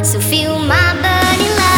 So feel my burning love.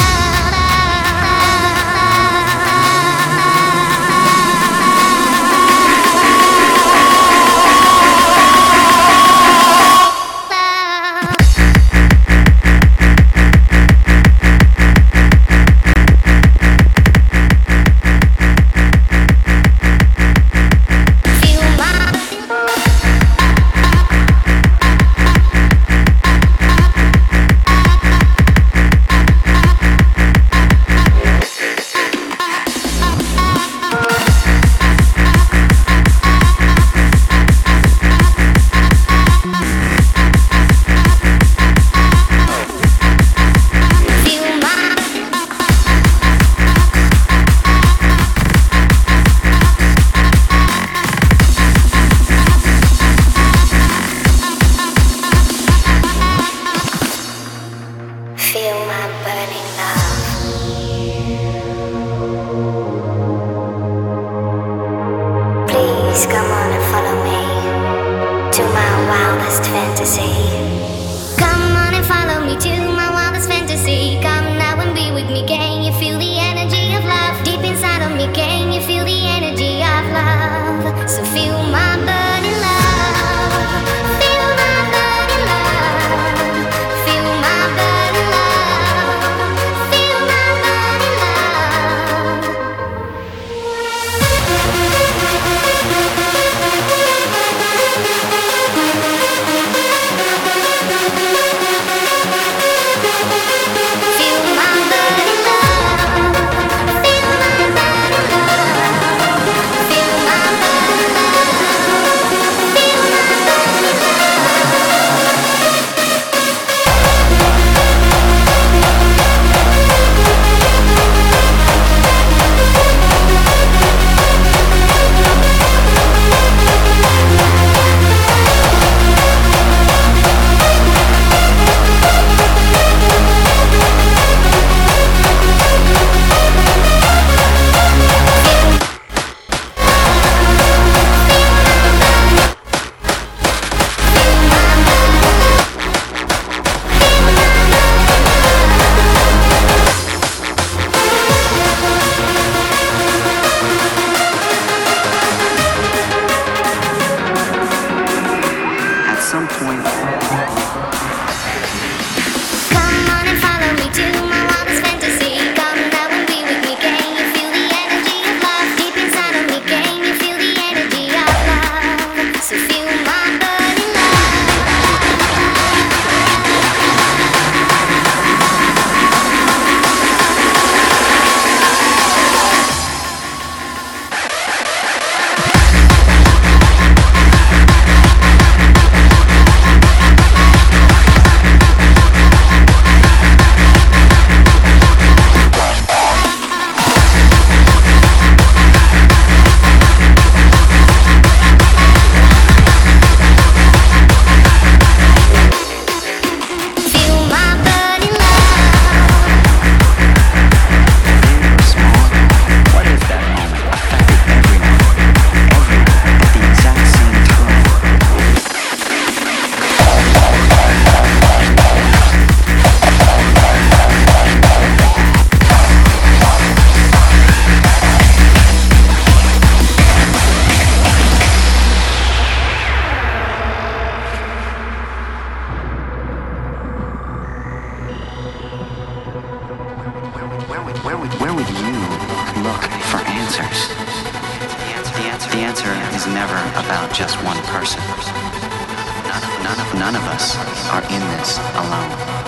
None of us are in this alone.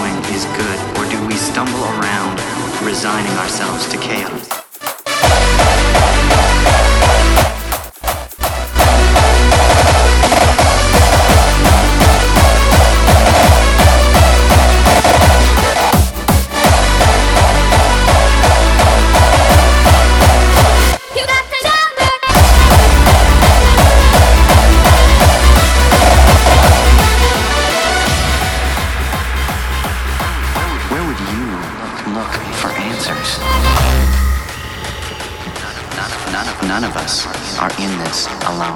doing is good, or do we stumble around, resigning ourselves to chaos? None of us are in this alone.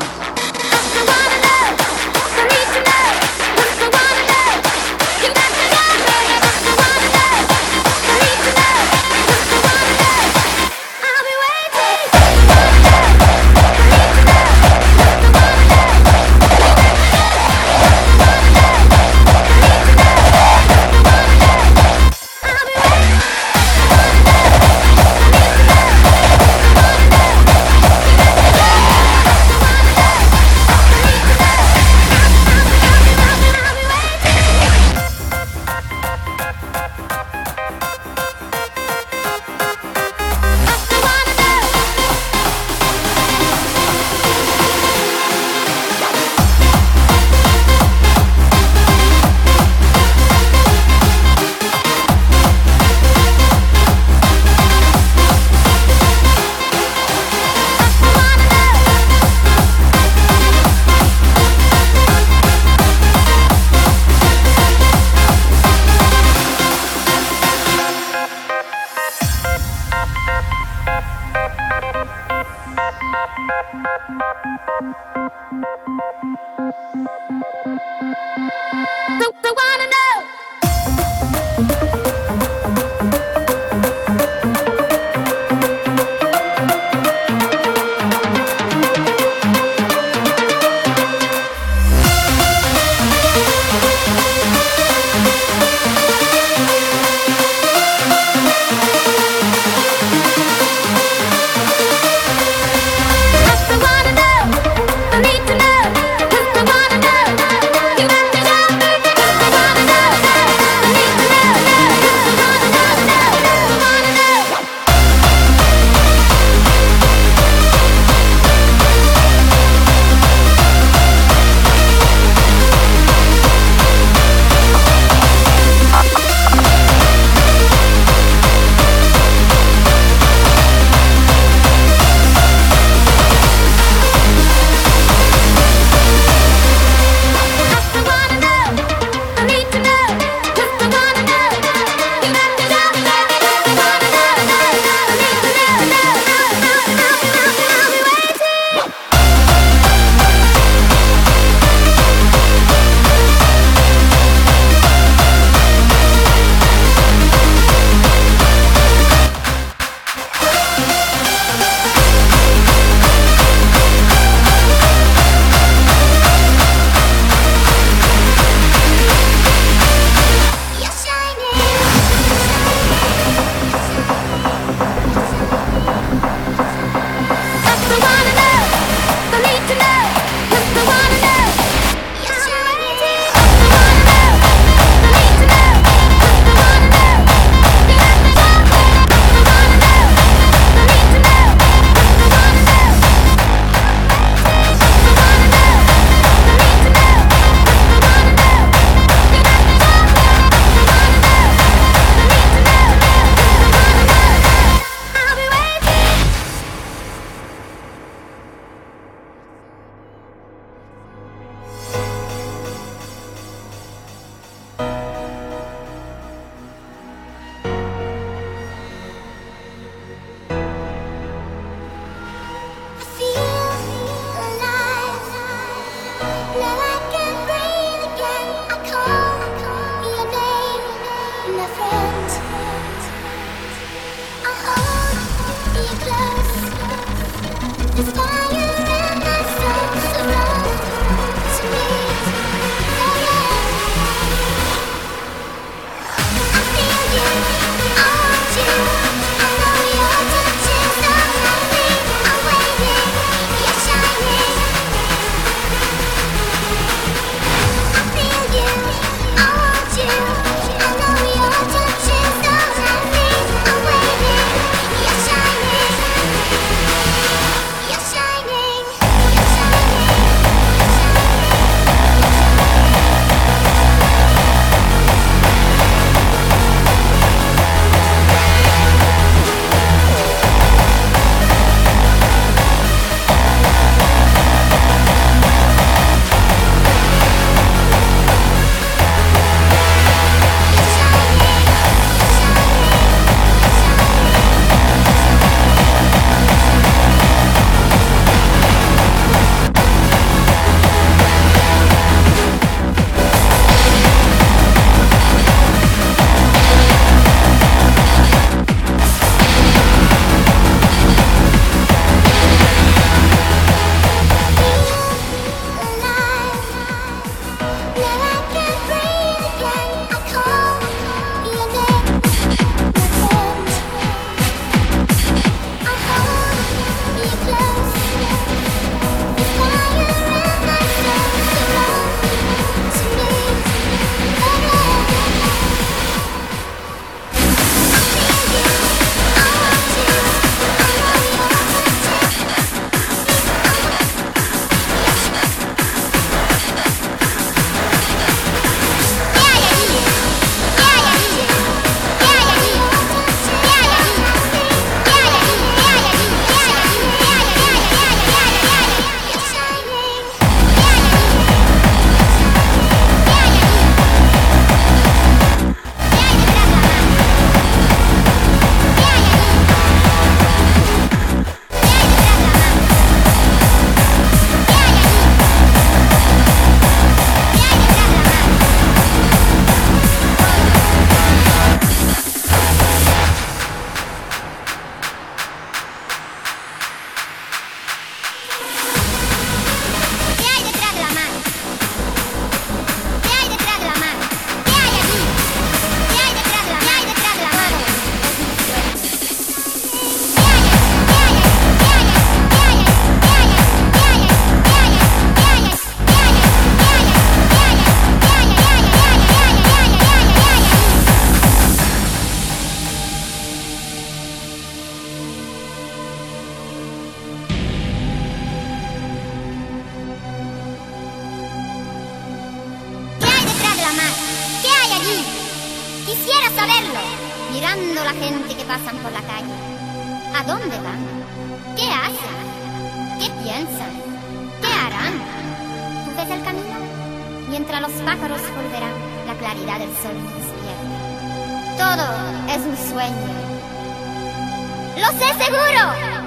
mirando la gente que pasan por la calle. ¿A dónde van? ¿Qué hacen? ¿Qué piensan? ¿Qué harán? ¿Tú ves el camino? Mientras los pájaros volverán, la claridad del sol despierta. Todo es un sueño. ¡Lo sé seguro!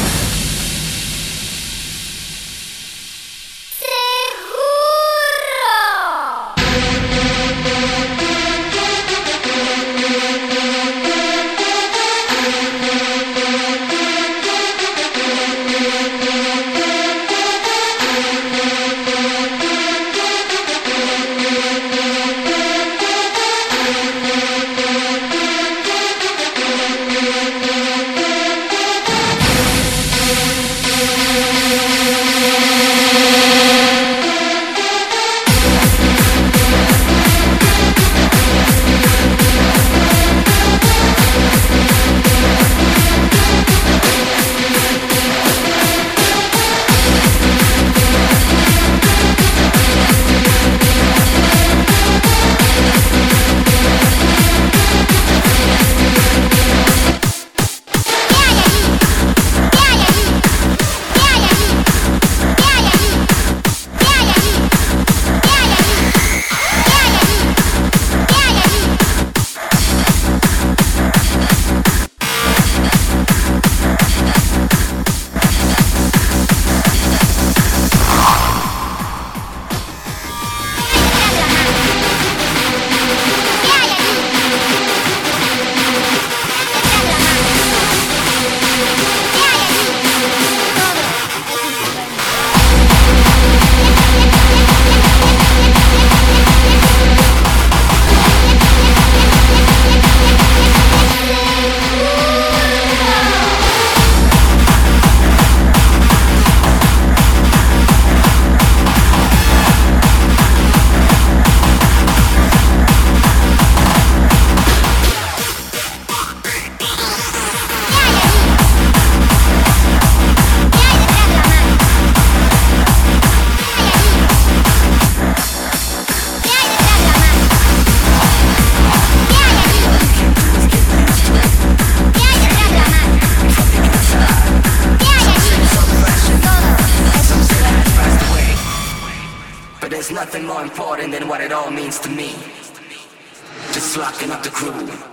Nothing more important than what it all means to me. Just locking up the crew.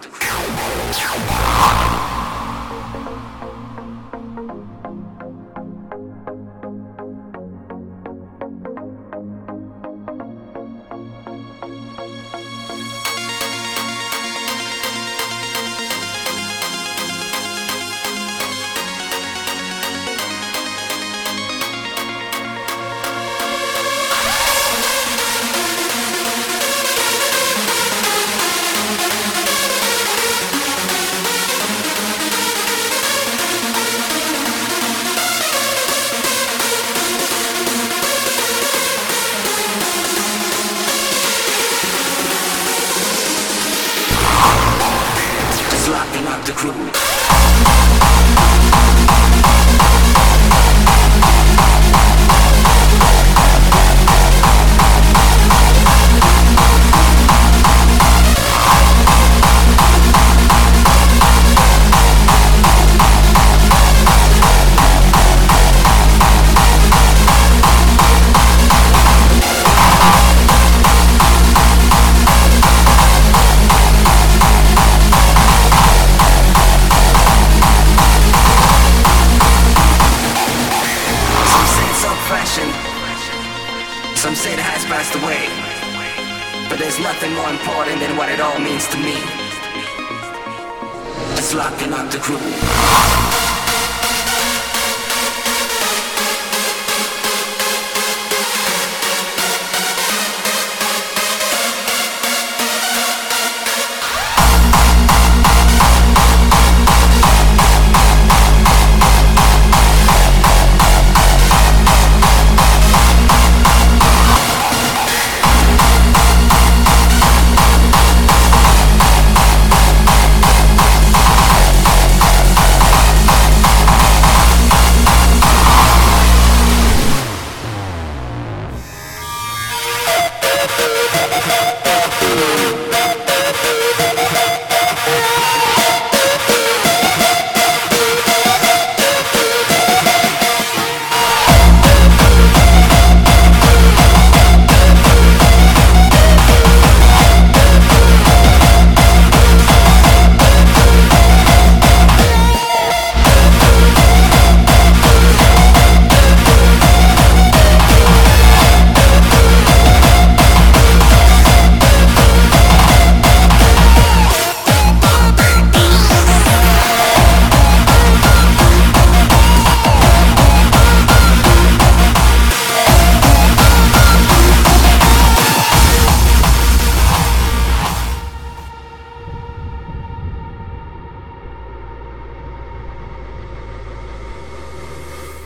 Some say it has passed away, but there's nothing more important than what it all means to me. Just locking up the crew.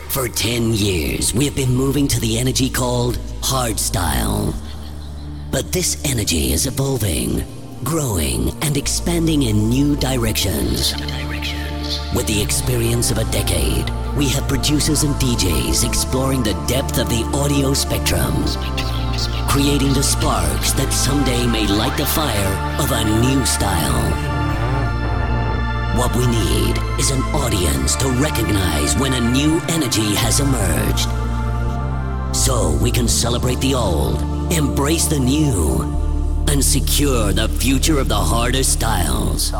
For 10 years, we have been moving to the energy called hardstyle. But this energy is evolving, growing, and expanding in new directions. With the experience of a decade, we have producers and DJs exploring the depth of the audio spectrum, creating the sparks that someday may light the fire of a new style. What we need is an audience to recognize when a new energy has emerged. So we can celebrate the old, embrace the new, and secure the future of the harder styles.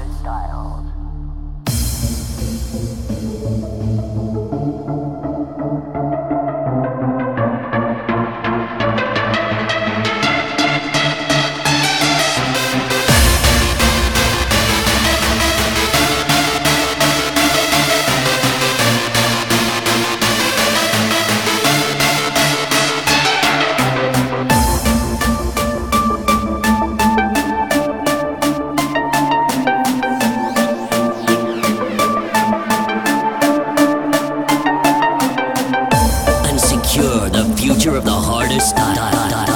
Of the hardest style.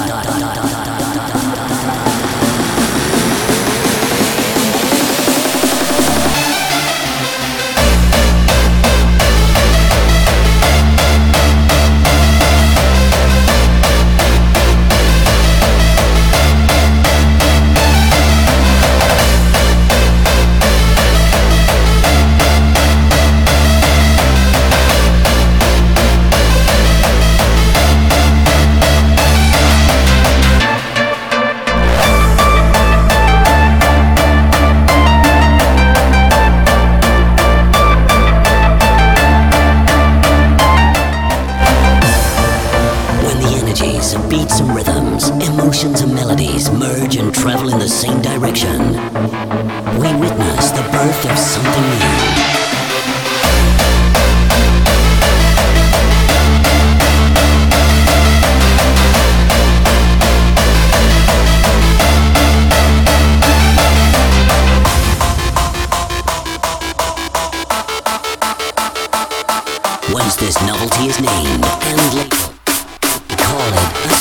Beats and rhythms, emotions and melodies merge and travel in the same direction. We witness the birth of something new. Once this novelty is named and labeled, call it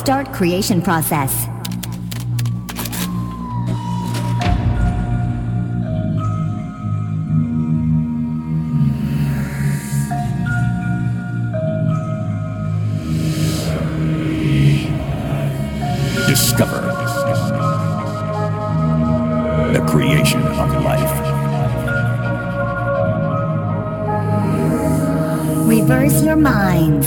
start creation process. Discover the creation of life. Reverse your minds.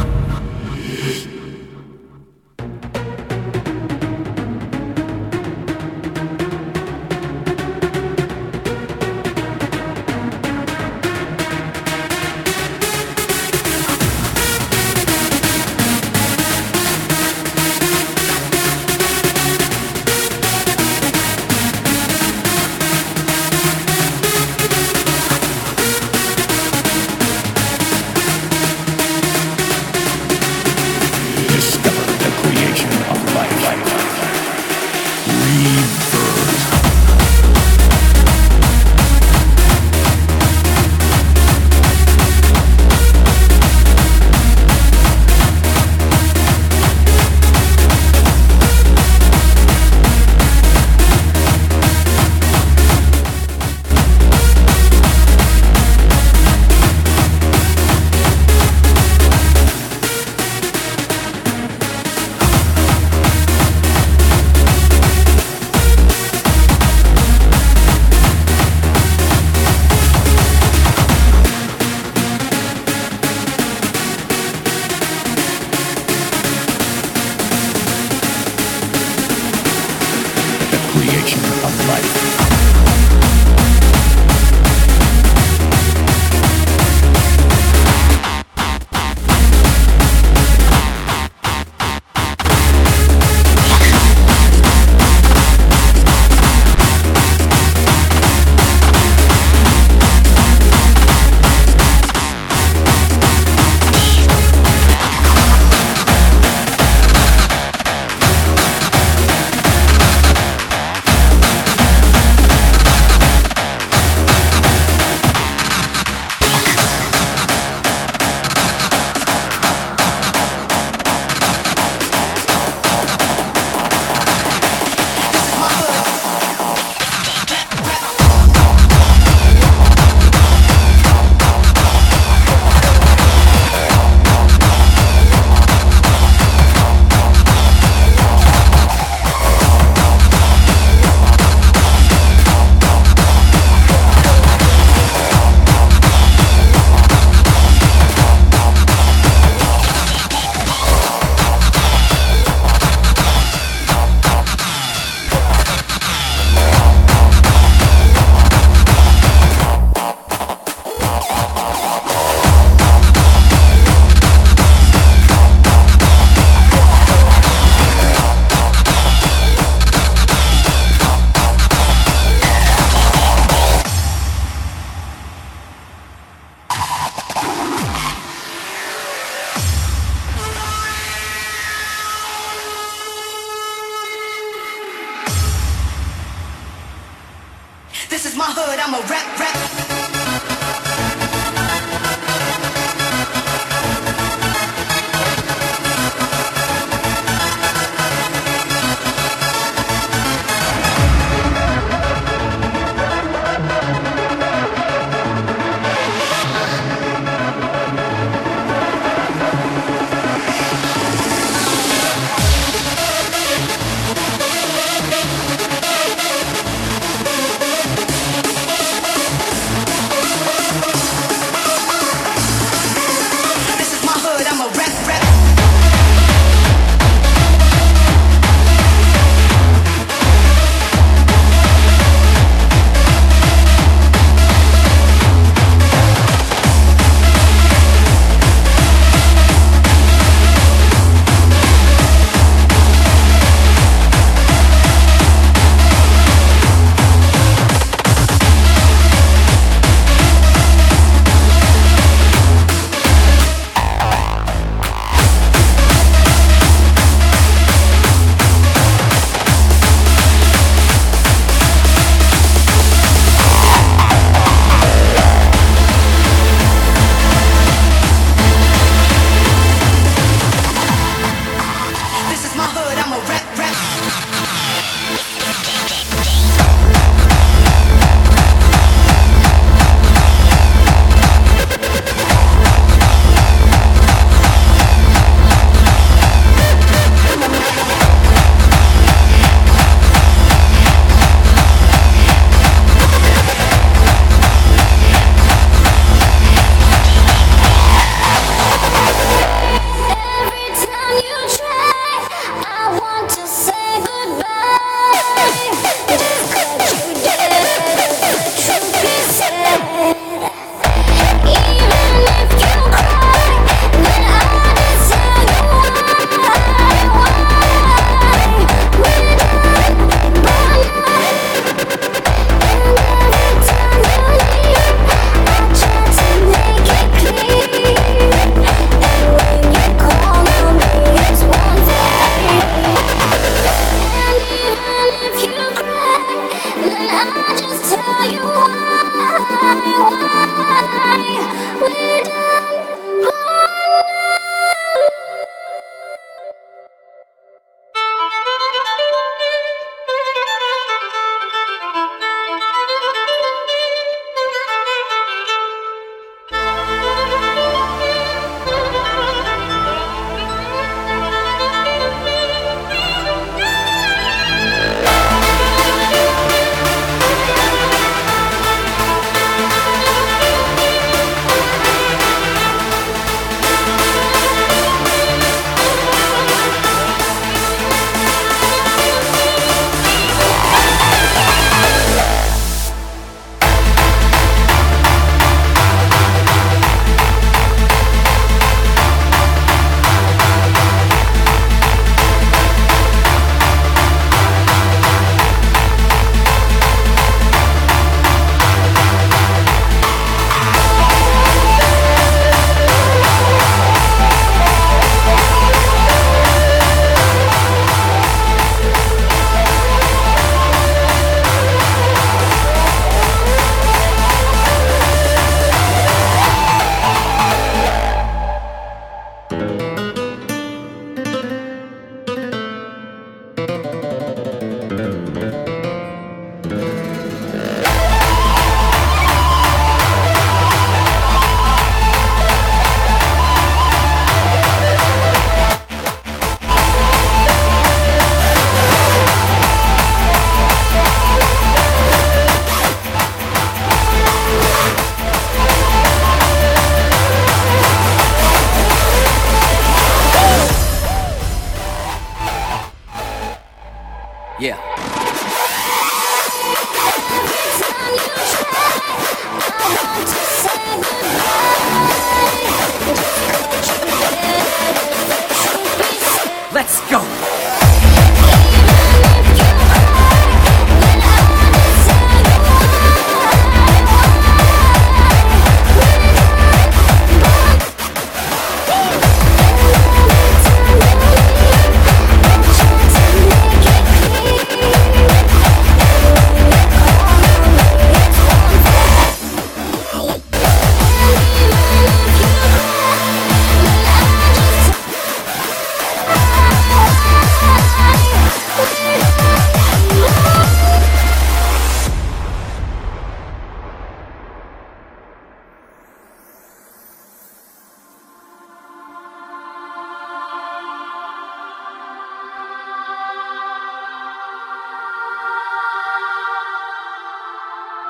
This is my hood, I'm a rap.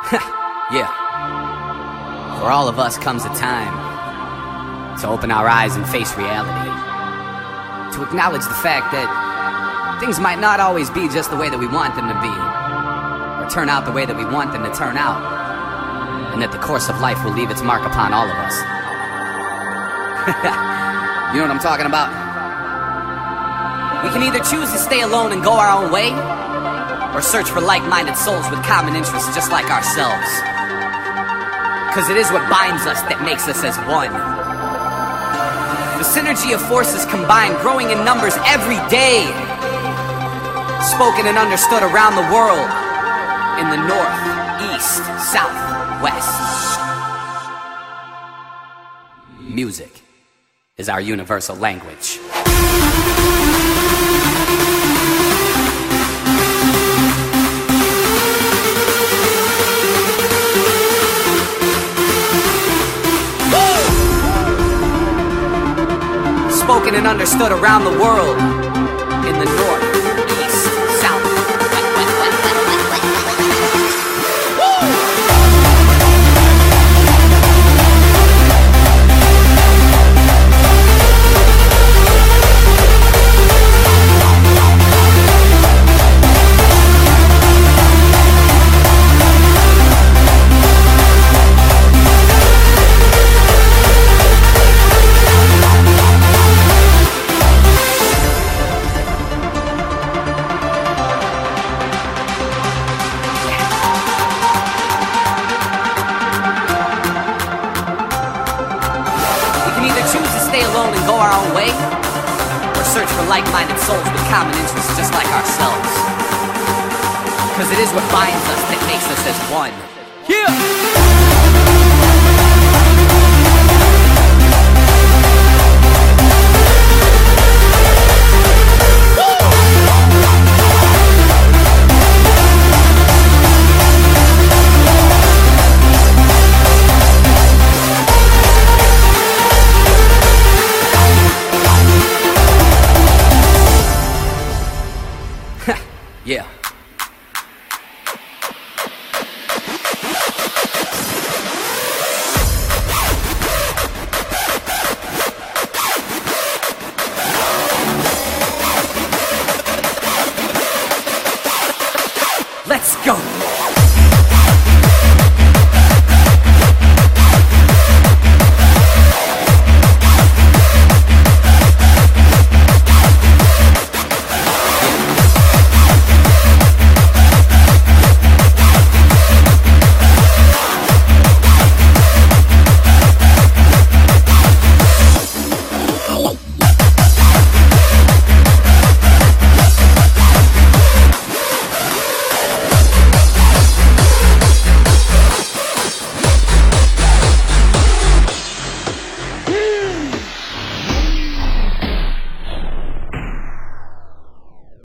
Yeah. For all of us comes a time to open our eyes and face reality. To acknowledge the fact that things might not always be just the way that we want them to be, or turn out the way that we want them to turn out, and that the course of life will leave its mark upon all of us. You know what I'm talking about? We can either choose to stay alone and go our own way, or search for like-minded souls with common interests just like ourselves. Cause it is what binds us that makes us as one. The synergy of forces combined, growing in numbers every day. Spoken and understood around the world, in the north, east, south, west. Music is our universal language. Spoken and understood around the world, in the north, east, south, alone and go our own way, or search for like-minded souls with common interests just like ourselves. Cause it is what binds us that makes us as one. Yeah!